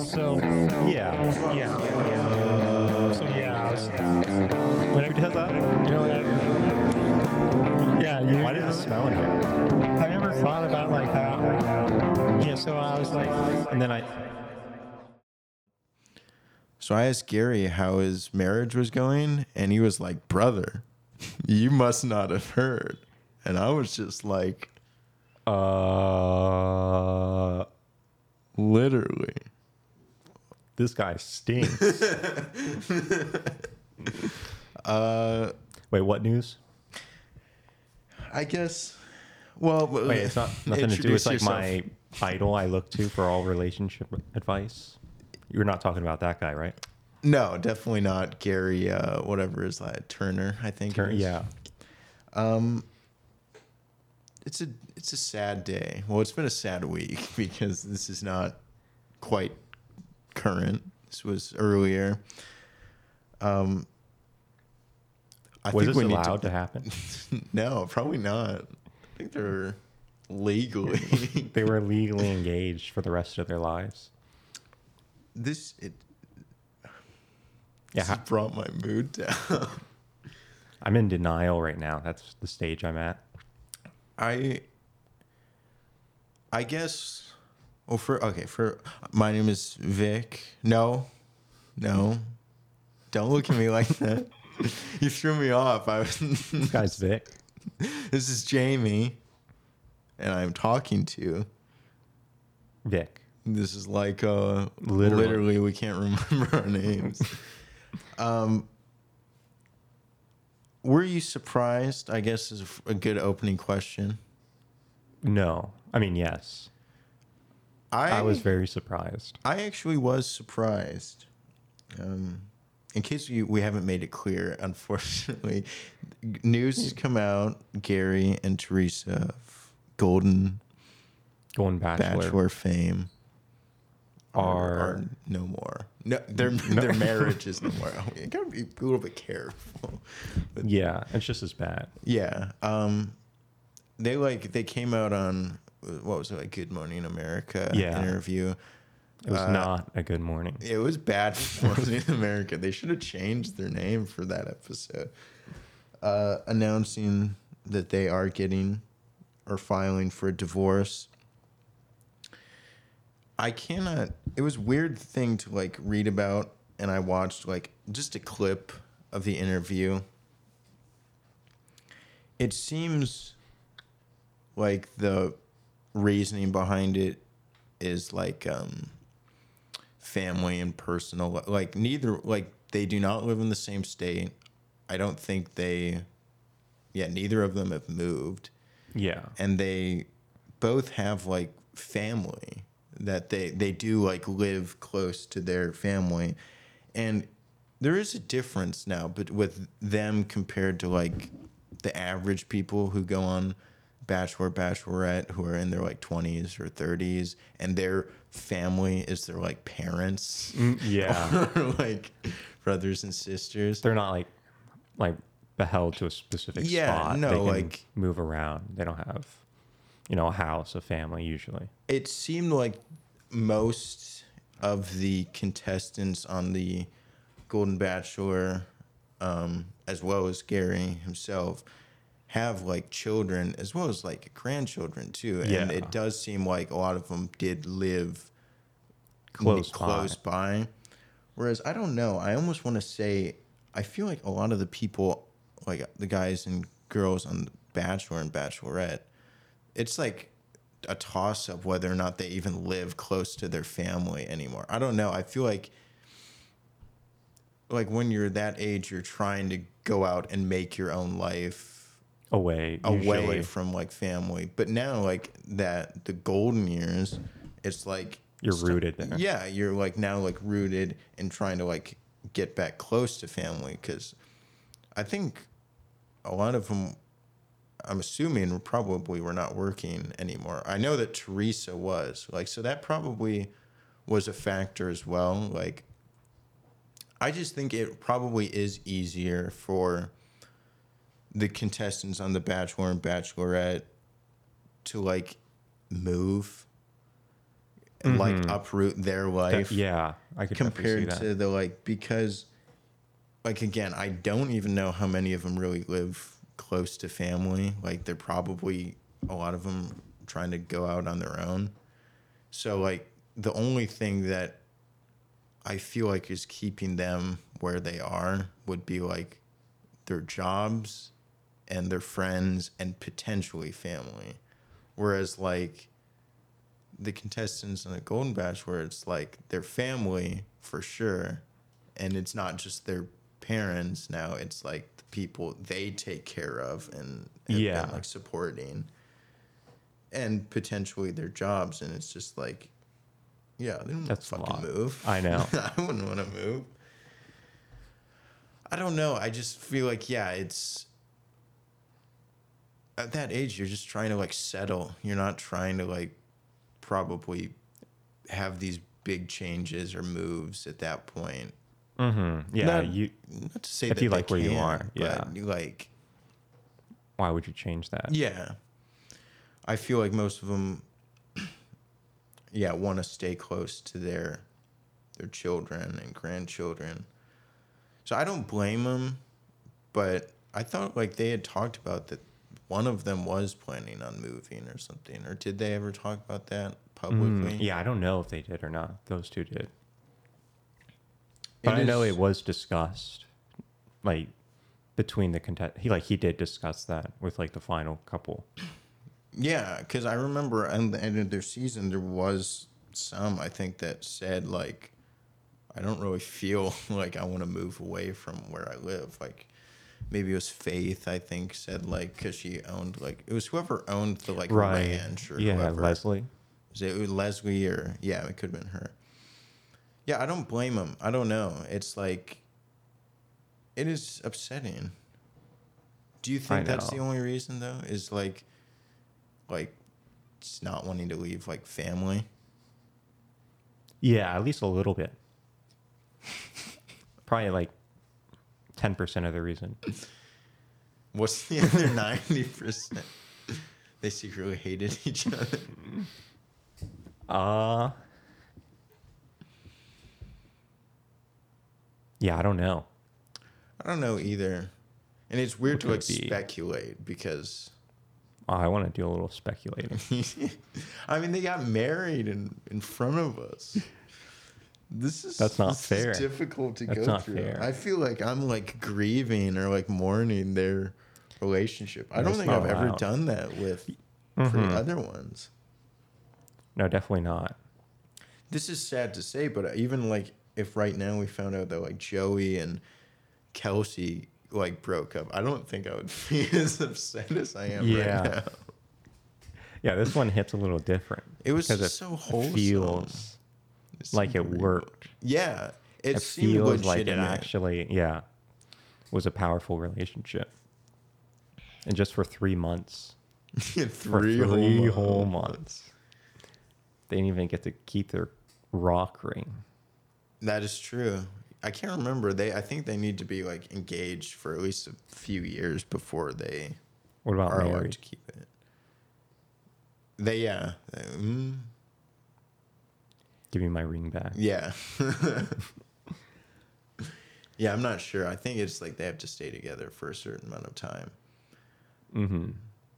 I was, whenever he does that, yeah, Why does it smell in here? I never thought about like how, so I was like, And then So I asked Gary how his marriage was going, and he was like, "Brother, you must not have heard." And I was just like, literally. this guy stinks. Wait, what news? I guess. Well, Wait, it's not nothing to do with introduce like yourself. my idol I look to for all relationship advice. You're not talking about that guy, right? No, definitely not Gary. Whatever is that, Turner? I think. it is. Yeah. It's a sad day. Well, it's been a sad week because this is not quite current. This was earlier. I Was think this we need allowed to happen? No, probably not. I think they're legally. They were legally engaged for the rest of their lives. This Yeah, has brought my mood down. I'm in denial right now. That's the stage I'm at. I guess. Well, for my name is Vic. No, don't look at me like that. You threw me off. This guy's Vic. This is Jamie, and I'm talking to. Vic. This is like literally we can't remember our names. Were you surprised? I guess is a good opening question. No. I mean, yes. I was very surprised. I actually was surprised. In case we haven't made it clear, unfortunately, news has come out. Gary and Teresa of Golden Bachelor fame are no more. No, their marriage is no more. You gotta be a little bit careful. But Yeah, it's just as bad. yeah, they came out on what was it, like Good Morning America interview. It was not a good morning. It was bad for Morning America. They should have changed their name for that episode. Announcing that they are getting or filing for a divorce. I cannot. It was a weird thing to like read about, and I watched like just a clip of the interview. It seems like the reasoning behind it is like family and personal. Like neither, like they do not live in the same state. I don't think neither of them have moved. Yeah. And they both have like family that they do like live close to their family. And there is a difference now, but with them compared to like the average people who go on Bachelor, Bachelorette, who are in their like 20s or 30s, and their family is their like parents, Yeah. or like brothers and sisters. They're not like beheld to a specific spot. No, they can like move around. They don't have, a house, a family usually. it seemed like most of the contestants on the Golden Bachelor, as well as Gary himself, have like children as well as like grandchildren too. And it does seem like a lot of them did live close by. Whereas I don't know. I almost want to say I feel like a lot of the people, like the guys and girls on The Bachelor and Bachelorette, it's like a toss-up whether or not they even live close to their family anymore. I don't know. I feel like when you're that age, you're trying to go out and make your own life away usually from like family. But now like the golden years, it's like you're rooted there. Yeah, you're like now like rooted and trying to like get back close to family, because I think a lot of them, I'm assuming, probably were not working anymore. I know that Teresa was like, so that probably was a factor as well. Like, I just think it probably is easier for the contestants on The Bachelor and Bachelorette to like move and like uproot their life. Yeah, I could definitely see compared that. to the like, because like again, I don't even know how many of them really live close to family. Like they're probably, a lot of them, trying to go out on their own. So like the only thing that I feel like is keeping them where they are would be like their jobs and their friends and potentially family. Whereas like the contestants in the Golden Bachelor, it's like their family for sure. And it's not just their parents now, it's like the people they take care of and have been like supporting. And potentially their jobs. And it's just like, yeah, they don't That's a fucking lot. move. I know. I wouldn't want to move. I don't know. I just feel like, yeah, it's at that age, you're just trying to like settle. You're not trying to like probably have these big changes or moves at that point. Mm-hmm. Yeah, Not to say if that you they like where you can't, are, yeah. but you like, why would you change that? yeah, I feel like most of them, yeah, want to stay close to their children and grandchildren. So I don't blame them, but I thought like they had talked about that one of them was planning on moving or something. Or did they ever talk about that publicly? Yeah, I don't know if they did or not. Those two did. But I know it was discussed, like, between the he did discuss that with like the final couple. Yeah, because I remember at the end of their season, there was some, I think, that said, like, I don't really feel like I want to move away from where I live. Like, maybe it was Faith, I think, said, like, because she owned, like, it was whoever owned the, like, ranch or whoever. Leslie. Was it Leslie or, yeah, it could have been her. Yeah, I don't blame them. I don't know. It's like, it is upsetting. Do you think that's the only reason, though? Is, like, just not wanting to leave, like, family? Yeah, at least a little bit. Probably like 10% of the reason. What's the other 90%? They secretly hated each other. Yeah, I don't know. I don't know either. And it's weird to like speculate because I want to do a little speculating. I mean, they got married in front of us. That's not fair. Is difficult to That's go not through. fair. I feel like I'm like grieving or like mourning their relationship. I don't That's think I've not ever allowed. done that with for other ones. No, definitely not. This is sad to say, but even like if right now we found out that like Joey and Kelsey like broke up, I don't think I would be as upset as I am right now. Yeah, this one hits a little different. It was because just so wholesome. Feels like it worked. Yeah, it seemed feels like it legitimate. actually, was a powerful relationship. And just for 3 months. three whole months. They didn't even get to keep their rock ring. That is true. I can't remember. I think they need to be like engaged for at least a few years before they What about are allowed married? to keep it. Give me my ring back. Yeah. Yeah, I'm not sure. I think it's like they have to stay together for a certain amount of time. Mm-hmm.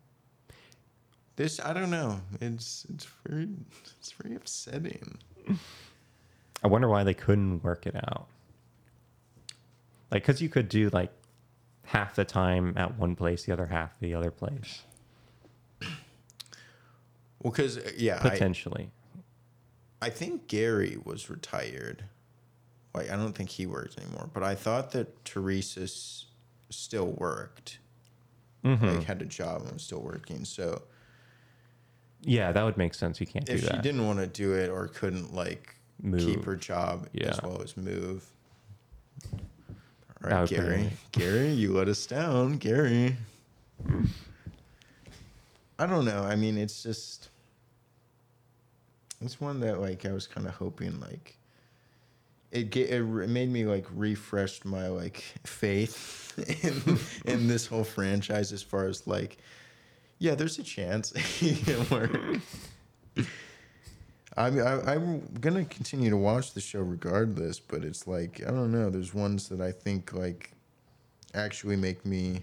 I don't know. It's very upsetting. I wonder why they couldn't work it out. Like, because you could do like half the time at one place, the other half the other place. Well, because Potentially. I think Gary was retired. Like, I don't think he works anymore. But I thought that Teresa still worked. Like, had a job and was still working. So Yeah, that would make sense. You can't do if that. she didn't want to do it or couldn't like keep her job as well as move. All right, Gary. Gary, you let us down, Gary. I don't know. I mean, it's just it's one that like I was kind of hoping like it made me like refreshed my like faith in this whole franchise as far as like, yeah, there's a chance it can work. I mean, I'm gonna continue to watch the show regardless, but it's like I don't know. There's ones that I think like actually make me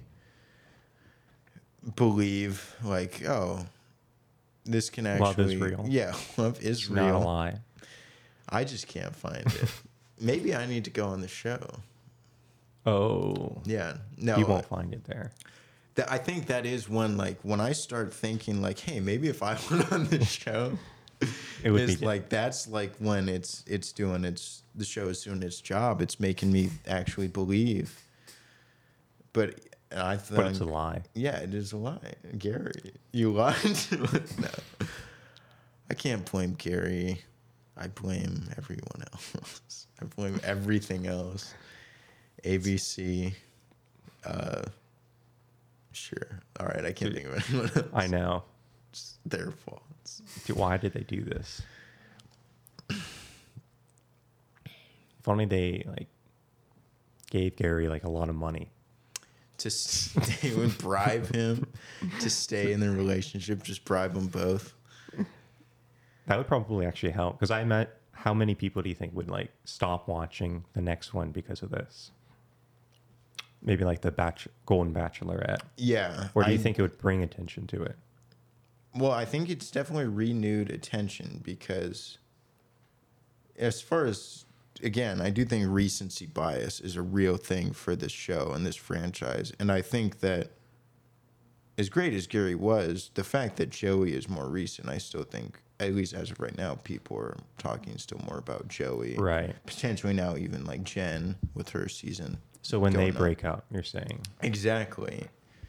believe like, oh, this can actually Love is real. Yeah, love is It's real. not a lie. I just can't find it. Maybe I need to go on the show. Oh, Yeah, no, you won't find it there. I think that is one like when I start thinking like, hey, maybe if I went on the show, It would it's be like that's like when it's doing the show is doing its job. It's making me actually believe. But I thought, but it's a lie. yeah, it is a lie, Gary. You lied. No, I can't blame Gary. I blame everyone else. I blame everything else. ABC. Sure. All right. I can't think of anyone else. I know. It's their faults. Dude, why did they do this? If only they like gave Gary like a lot of money. To stay and bribe him to stay in the relationship, just bribe them both. That would probably actually help because I met. How many people do you think would like stop watching the next one because of this? Maybe like the Golden Bachelorette. Yeah. Or do you think it would bring attention to it? Well, I think it's definitely renewed attention because, as far as, again, I do think recency bias is a real thing for this show and this franchise. And I think that, as great as Gary was, the fact that Joey is more recent, I still think, at least as of right now, people are talking still more about Joey. Right. Potentially now even like Jen with her season. So when they going on. break up, you're saying? Exactly.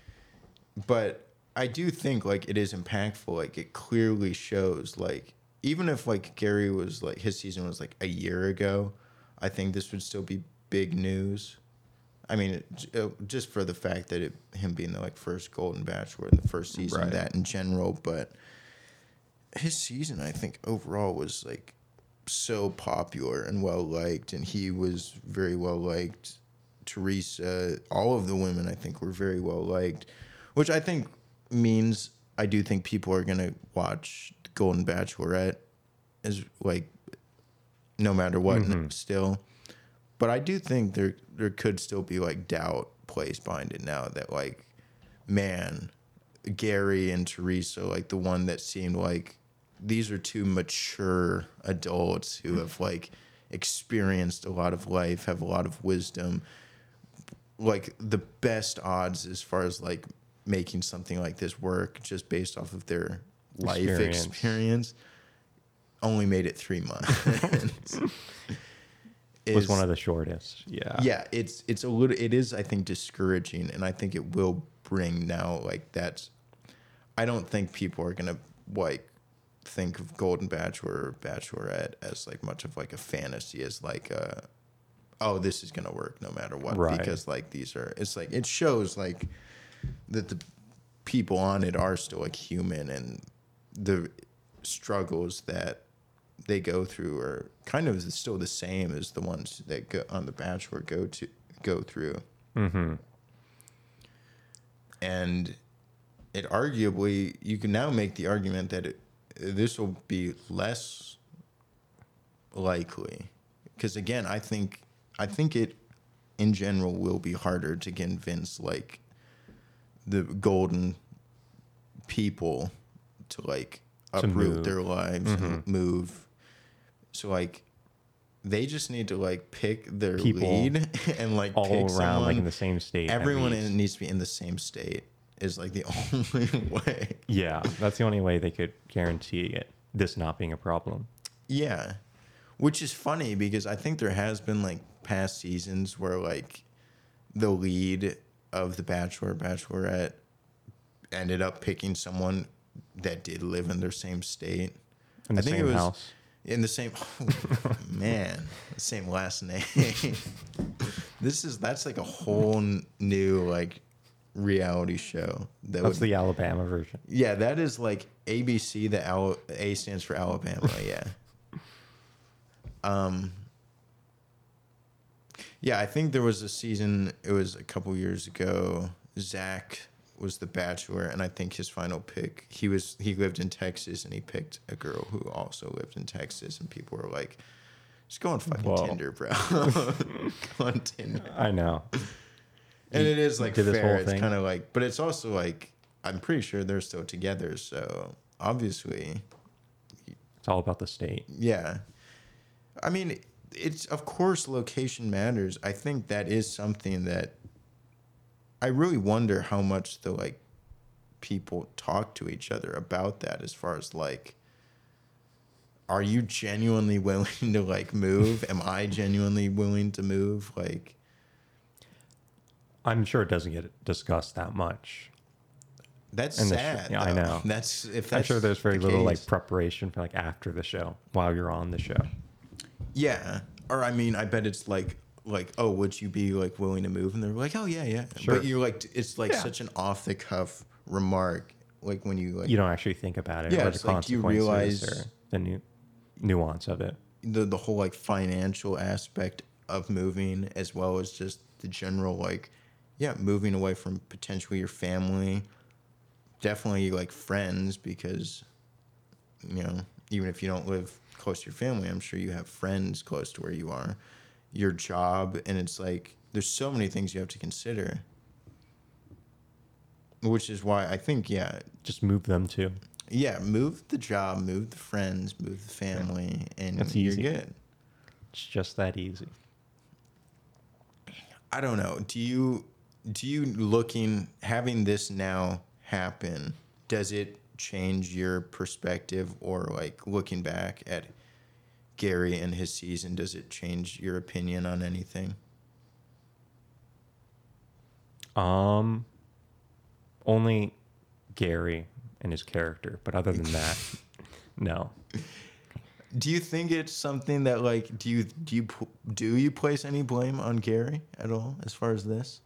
But I do think like it is impactful. Like it clearly shows like even if like Gary was like his season was like a year ago, I think this would still be big news. I mean, just for the fact that him being the like first Golden Bachelor in the first season, Right. that in general, but his season I think overall was like so popular and well liked, and he was very well liked. Teresa, all of the women I think were very well liked, which I think means I do think people are gonna watch the Golden Bachelorette as like no matter what still. But I do think there could still be like doubt placed behind it now that like, man, Gary and Teresa, like the one that seemed like these are two mature adults who have like experienced a lot of life, have a lot of wisdom, like the best odds as far as like making something like this work just based off of their life experience only made it 3 months. Was one of the shortest. Yeah. Yeah, it is I think discouraging, and I think it will bring now like that's I don't think people are gonna like think of Golden Bachelor or Bachelorette as like much of like a fantasy as like oh, this is gonna work no matter what. Right. Because like it's like it shows like that the people on it are still like human, and the struggles that they go through are kind of still the same as the ones that go on The Bachelor go through. Mm-hmm. And it arguably, you can now make the argument that this will be less likely, because again, I think it in general will be harder to convince like the golden people to like uproot their lives and move. So like they just need to like pick their People lead and like all pick around someone. like in the same state. at Everyone least. needs to be in the same state is like the only way. Yeah, that's the only way they could guarantee it. This not being a problem. Yeah. Which is funny because I think there has been like past seasons where like the lead of the Bachelor or Bachelorette ended up picking someone that did live in their same state. In the I think same it was house. in the same man, the same last name. That's like a whole new like reality show. That's the Alabama version. Yeah, that is like ABC. The A stands for Alabama. Yeah. Yeah, I think there was a season. It was a couple years ago. Zach was The Bachelor, and I think his final pick, he lived in Texas, and he picked a girl who also lived in Texas, and people were like, just go on fucking Whoa. Tinder, bro. Go on Tinder. I know. And it is like did this fair. whole It's thing? kind of like, but it's also like, I'm pretty sure they're still together. So obviously, It's all about the state. yeah. I mean, it's, of course, location matters. I think that is something that I really wonder how much the like people talk to each other about that, as far as like, are you genuinely willing to like move? Am I genuinely willing to move? Like, I'm sure it doesn't get discussed that much. that's In the sad. yeah, I though. know. That's if I'm that's sure there's very the little case. like preparation for like after the show while you're on the show. Yeah. Or I mean, I bet it's like, oh, would you be like willing to move? And they're like, oh yeah. Sure. But you're like, it's like Yeah. such an off the cuff remark. Like when you like You don't actually think about it Yeah, or the it's like, do you consequences realize- or the nuance of it. the whole like financial aspect of moving, as well as just the general like, yeah, moving away from potentially your family, definitely like friends, because you know, even if you don't live close to your family, I'm sure you have friends close to where you are, your job, and it's like there's so many things you have to consider, which is why I think Just move them too. move the job, move the friends, move the family, and That's you're easy. good. It's just that easy. I don't know. Do you having this now happen, does it change your perspective, or like looking back at Gary and his season, does it change your opinion on anything? Only Gary and his character, but other than that, no. Do you think it's something that like do you place any blame on Gary at all as far as this?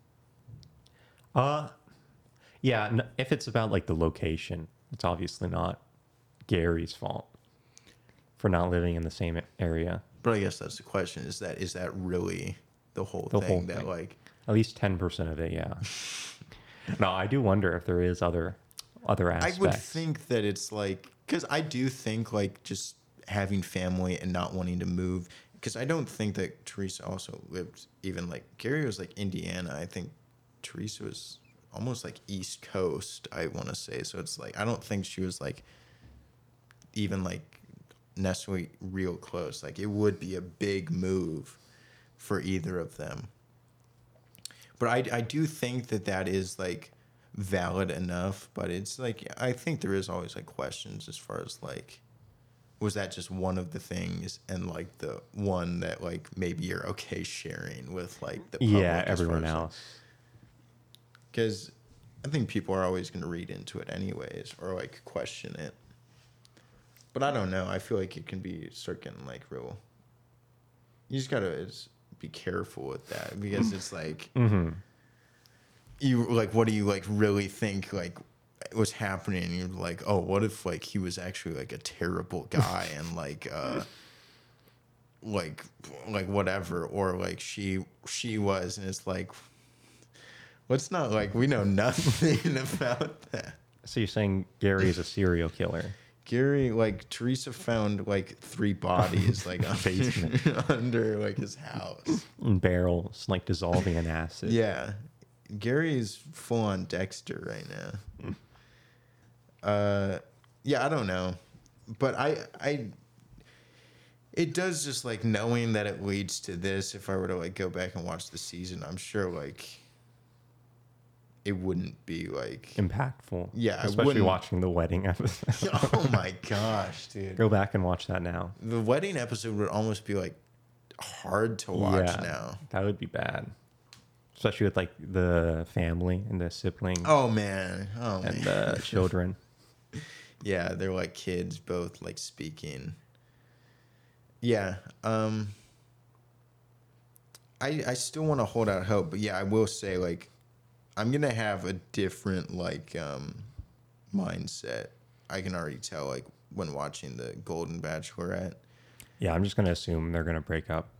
Yeah, if it's about like the location, it's obviously not Gary's fault for not living in the same area. But I guess that's the question: is that really the whole The thing? whole That thing. like, At least 10% of it, yeah. No, I do wonder if there is other aspects. I would think that it's like, because I do think like just having family and not wanting to move, because I don't think that Teresa also lived, even like Gary was like Indiana. I think Teresa was almost like East Coast, I want to say. So it's like, I don't think she was like even like necessarily real close. Like it would be a big move for either of them. But I do think that is like valid enough, but it's like, I think there is always like questions as far as like, was that just one of the things, and like the one that like maybe you're okay sharing with like the public, yeah, everyone else. Because I think people are always going to read into it anyways, or like question it. But I don't know. I feel like it can start getting like real. You just gotta be careful with that, because it's like, you like, what do you like really think like was happening? And you're like, oh, what if like he was actually like a terrible guy and like whatever, or like she was, and it's like, let's not like, we know nothing about that. So you're saying Gary is a serial killer? Gary, like Teresa found like 3 bodies like under like his house. In barrels, like dissolving in acid. Yeah, Gary's full on Dexter right now. Yeah, I don't know, but I it does, just like knowing that it leads to this. If I were to like go back and watch the season, I'm sure like it wouldn't be like Impactful. Yeah, I especially wouldn't- watching the wedding episode. Oh my gosh, dude! Go back and watch that now. The wedding episode would almost be like hard to watch Yeah, now. that would be bad. Especially with like the family and the siblings Oh man, and the children. Yeah, they're like kids, both like speaking. Yeah, I still want to hold out hope, but yeah, I will say like I'm gonna have a different like mindset. I can already tell like when watching the Golden Bachelorette. Yeah, I'm just gonna assume they're gonna break up.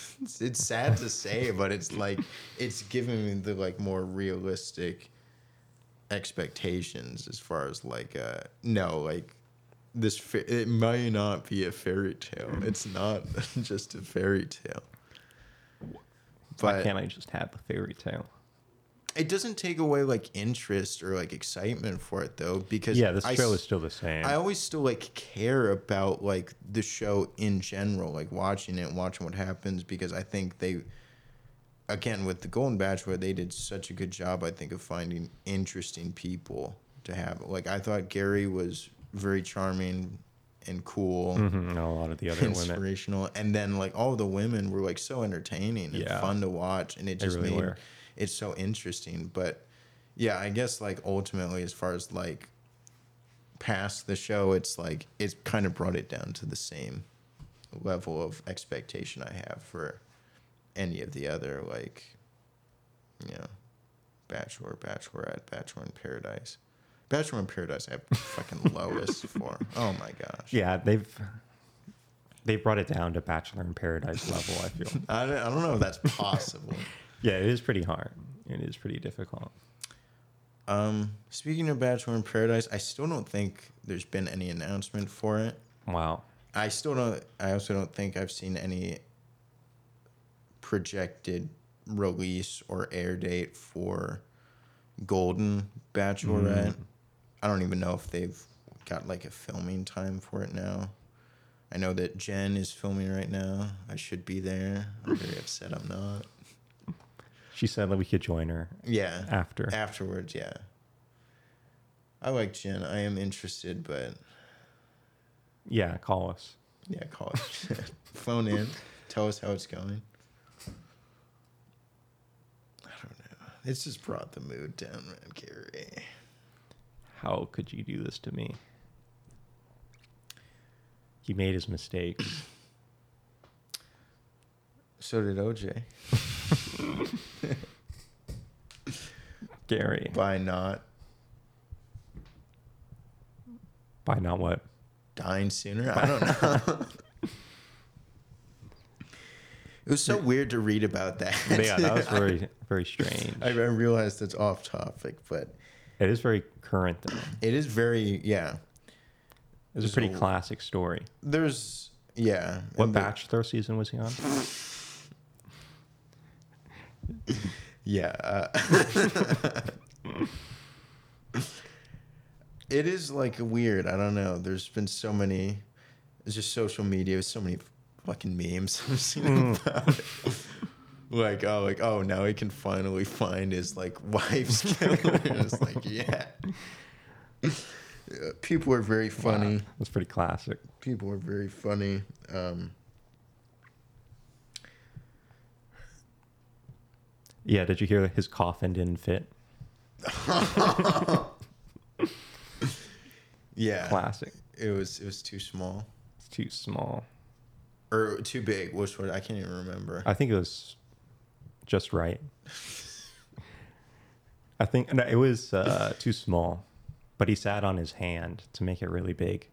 It's sad to say, but it's like it's giving me the like more realistic expectations as far as like no, like it might not be a fairy tale. It's not just a fairy tale. Why But can't I just have the fairy tale? it doesn't take away like interest or like excitement for it though, because Yeah, this show is still the same. I always still like care about like the show in general, like watching it and watching what happens, because I think they, again, with the Golden Bachelor, they did such a good job, I think, of finding interesting people to have. Like, I thought Gary was very charming and cool, And a lot of the other women. inspirational, and then like all the women were like so entertaining and Yeah. fun to watch, and it just really made were. it so interesting. But yeah, I guess like ultimately, as far as like past the show, it's like it's kind of brought it down to the same level of expectation I have for any of the other, like, you know, Bachelor, Bachelorette, Bachelor in Paradise. Bachelor in Paradise I have fucking lowest for. Oh my gosh. Yeah, they've brought it down to Bachelor in Paradise level, I feel. I don't know if that's possible. Yeah, it is pretty hard. It is pretty difficult. Speaking of Bachelor in Paradise, I still don't think there's been any announcement for it. Wow. I also don't think I've seen any projected release or air date for Golden Bachelorette. I don't even know if they've got like a filming time for it now. I know that Jen is filming right now. I should be there. I'm very upset I'm not. She said that we could join her Yeah. after. Afterwards, yeah. I like Jen. I am interested, but Yeah, call us. yeah, call us. Phone in. Tell us how it's going. I don't know. It's just brought the mood down, man, Gary. How could you do this to me? He made his mistakes. So did OJ. Gary. By not what? dying sooner? I don't know. It was so weird to read about that. Yeah, that was very, very strange. I realized it's off topic, but It is very current, though. it is very, yeah. It's a pretty classic story. There's, yeah. What and Bachelor season was he on? Yeah. It is like weird. I don't know. There's been so many. It's just social media. So many fucking memes I've seen about it. Like oh, now he can finally find his like wife's killer. It's like yeah. People are very funny. Wow, that's pretty classic. People are very funny. Yeah, did you hear that his coffin didn't fit? Yeah. Classic. It was too small It's too small. or too big. Which one? I can't even remember. I think it was just right. I think no, it was too small, but he sat on his hand to make it really big.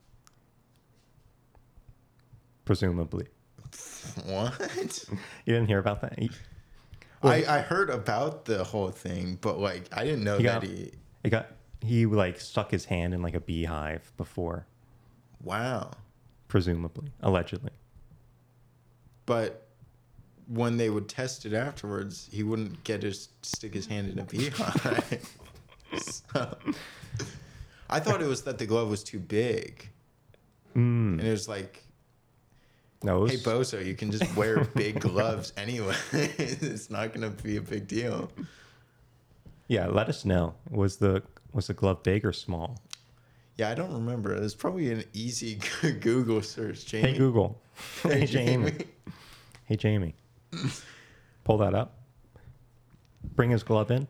Presumably. What? You didn't hear about that? I heard about the whole thing, but like I didn't know that he like stuck his hand in like a beehive before, wow. presumably, allegedly. But when they would test it afterwards, he wouldn't stick his hand in a beehive. So, I thought it was that the glove was too big, and it was like, No, it was, hey Bozo, you can just wear big gloves anyway. It's not gonna be a big deal. yeah. Let us know. Was the glove big or small? Yeah, I don't remember. It's probably an easy Google search. Jamie. Hey Google. Hey Jamie. Hey Jamie. Pull that up. Bring his glove in.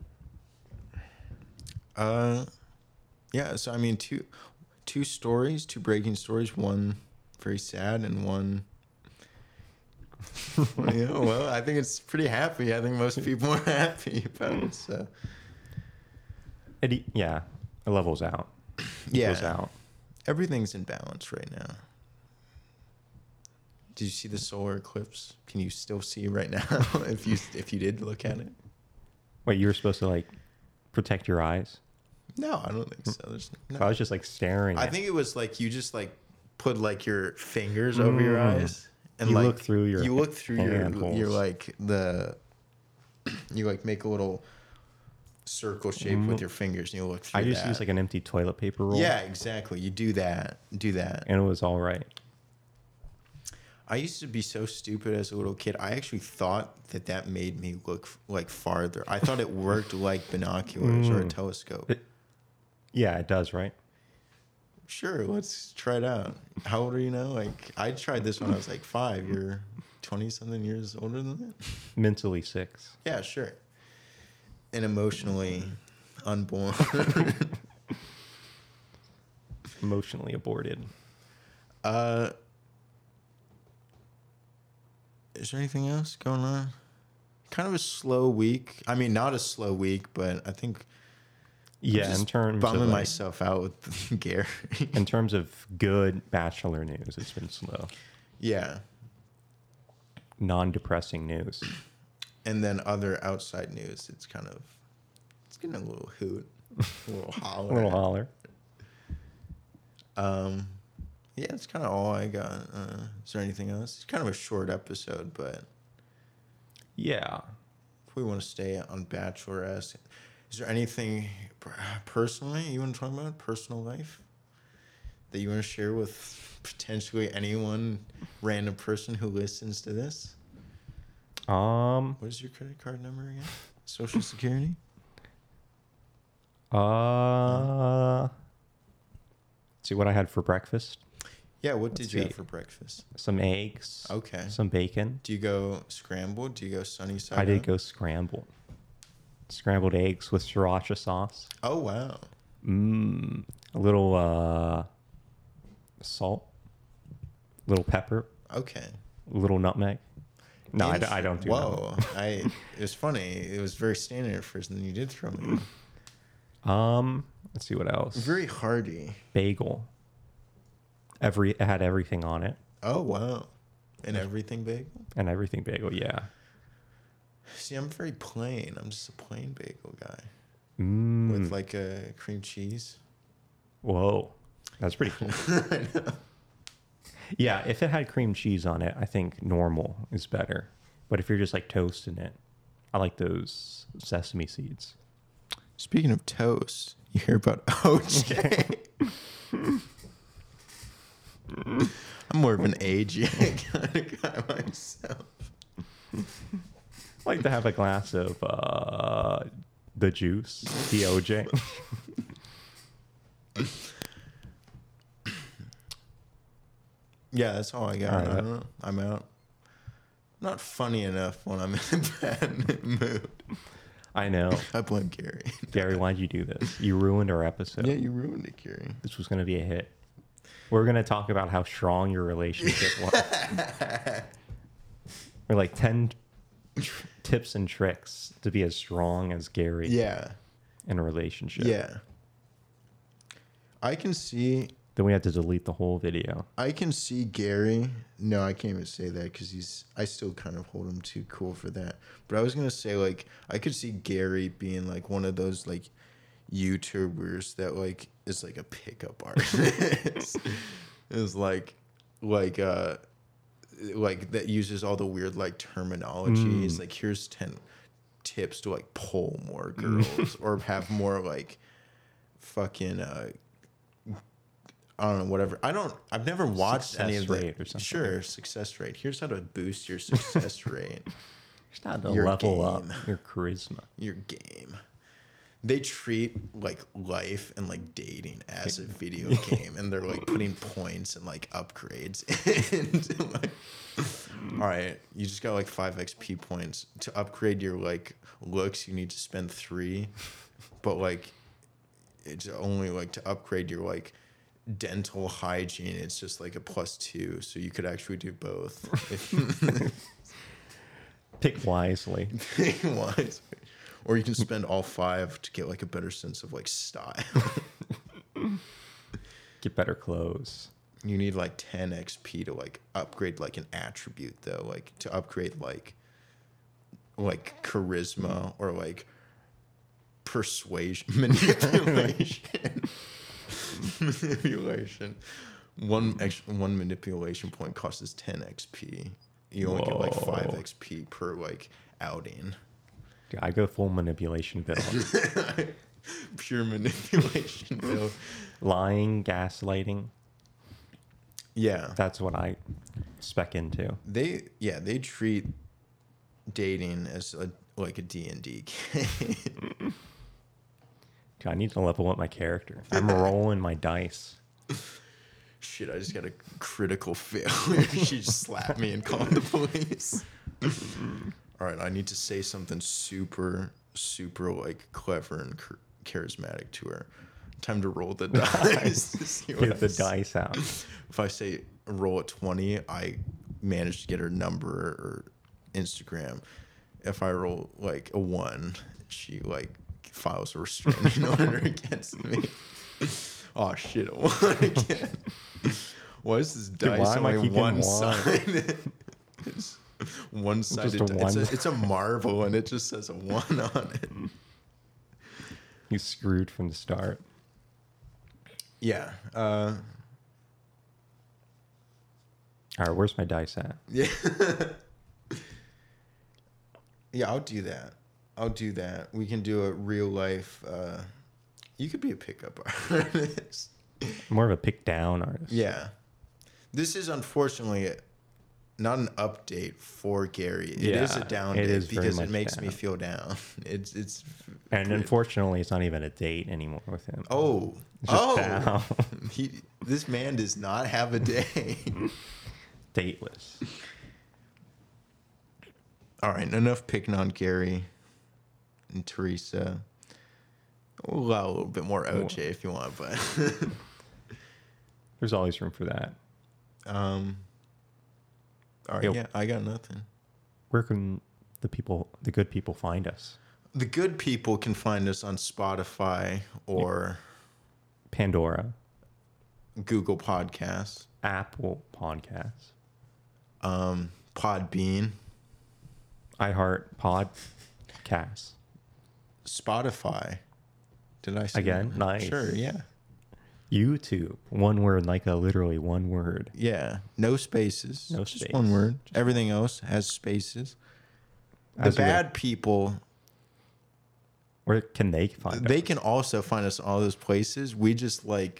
Yeah. So I mean, two breaking stories. One very sad and one. Yeah, well, I think it's pretty happy. I think most people are happy about it. So Yeah, it levels out. yeah, Goes out. everything's in balance right now. Did you see the solar eclipse? Can you still see right now? if you did look at it? Wait, you were supposed to like protect your eyes? No, I don't think so. There's no. I was just like staring. I think it was like you just like put like your fingers over your eyes and You like look through your you look through hand your holes. like the you like make a little circle shape with your fingers and you look through I just that. used like an empty toilet paper roll. Yeah, exactly. You do that. And it was all right. I used to be so stupid as a little kid. I actually thought that made me look like farther. I thought it worked like binoculars or a telescope. Yeah, it does, right? Sure, let's try it out. How old are you now? Like, I tried this when I was like 5. You're 20-something years older than that? Mentally 6. Yeah, sure. And emotionally unborn. Emotionally aborted. Is there anything else going on? Kind of a slow week. I mean, not a slow week, but I think Yeah, just in terms bumming of like, myself out with Gary. in terms of good Bachelor news, it's been slow. Yeah. Non-depressing news. And then other outside news, it's getting a little hoot, a little holler. A little holler. Yeah, that's kind of all I got. Is there anything else? It's kind of a short episode, but Yeah. if we want to stay on Bachelor-esque, is there anything personally you want to talk about? Personal life that you want to share with potentially anyone, random person who listens to this? What is your credit card number again? Social Security? See what I had for breakfast. Yeah, what did you have see. for breakfast? Some eggs. Okay. Some bacon. Do you go scrambled? Do you go sunny side I did up? go scrambled. Scrambled eggs with sriracha sauce. Oh, wow. A little salt. Little pepper. Okay. Little nutmeg. No, I don't do Whoa. It was funny. It was very standard at first, and then you did throw me. Let's see what else. Very hearty. Bagel. It had everything on it. Oh, wow. And everything bagel? And everything bagel, yeah. See, I'm very plain. I'm just a plain bagel guy. Mm. With like a cream cheese. Whoa. That's pretty cool. I know. Yeah, if it had cream cheese on it, I think normal is better. But if you're just like toasting it, I like those sesame seeds. Speaking of toast, you hear about OJ? I'm more of an AJ kind of guy myself. I like to have a glass of the juice, the OJ. Yeah, that's all I got. All right. I don't know. I'm out. Not funny enough when I'm in a bad mood. I know. I blame Gary. Gary, why'd you do this? You ruined our episode. Yeah, you ruined it, Gary. This was going to be a hit. We're going to talk about how strong your relationship was. Or like 10 tips and tricks to be as strong as Gary Yeah. in a relationship. Yeah. I can see Then we had to delete the whole video. Gary. No, I can't even say that because I still kind of hold him too cool for that. But I was going to say, like, I could see Gary being like one of those, like, YouTubers that, like, is like a pickup artist. Is like that uses all the weird, like, terminology. It's like, here's 10 tips to, like, pull more girls or have more, like, fucking, I don't know, whatever. I've never watched any of Success the rate or something. Sure, success rate. Here's how to boost your success rate. It's not to Your level game. up your charisma. Your game. They treat like life and like dating as a video game, and they're like putting points and like upgrades. And like, all right, you just got like 5 XP points to upgrade your like looks. You need to spend 3, but like it's only like to upgrade your like dental hygiene. It's just like a +2, so you could actually do both. Pick wisely. Wise. Or you can spend all 5 to get like a better sense of like style. Get better clothes. You need like 10 XP to like upgrade like an attribute though, like to upgrade like charisma or like persuasion, manipulation, manipulation. One manipulation point costs 10 XP. You only get like 5 Whoa. XP per like outing. Dude, I go full manipulation build. Pure manipulation build. Lying, gaslighting. Yeah. That's what I spec into. They treat dating as like a D&D game. Dude, I need to level up my character. I'm rolling my dice. Shit, I just got a critical failure. She just slapped me and called the police. All right, I need to say something super, super like clever and charismatic to her. Time to roll the dice. To see what Get the I say. dice out. If I say roll a 20, I manage to get her number or Instagram. If I roll like a 1, she like files a restraining order against me. Oh shit, a 1 again. Why is this dice why am I only keeping one one? sided? It's one-sided. Just a one. It's a marble and it just says a 1 on it. You screwed from the start. Yeah. All right, where's my dice at? Yeah. Yeah, I'll do that. We can do a real life. You could be a pickup artist. More of a pick down artist. Yeah. This is unfortunately not an update for Gary. It is a Yeah, down it date is very because it much makes me down. feel down. It's And unfortunately, it's not even a date anymore with him. oh It's just oh down. this man does not have a day. Dateless. All right, enough picking on Gary and Teresa. We'll allow a little bit more OJ if you want, but There's always room for that. all right, Yo. yeah, I got nothing. Where can the good people find us? The good people can find us on Spotify or Pandora, Google Podcasts, Apple Podcasts, Podbean, iHeart Podcasts. Spotify. Did I say Again? that? Nice. Sure, yeah. YouTube, one word, like literally one word. Yeah, no spaces. No just space. one word. Everything else has spaces. The As we- bad people, Where can they find they us? can also find us in all those places. We just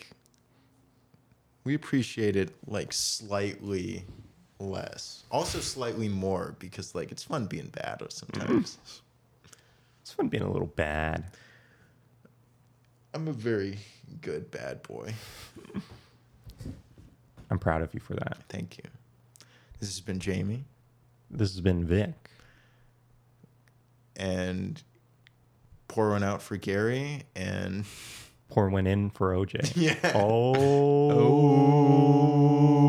we appreciate it like slightly less. Also slightly more because like it's fun being bad sometimes. It's fun being a little bad. I'm a very good bad boy. I'm proud of you for that. Thank you. This has been Jamie. This has been Vic. And pour one out for Gary and Pour one in for OJ. yeah.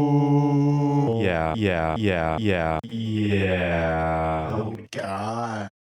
Oh. Yeah. Yeah. Yeah. Yeah. Yeah. Oh God.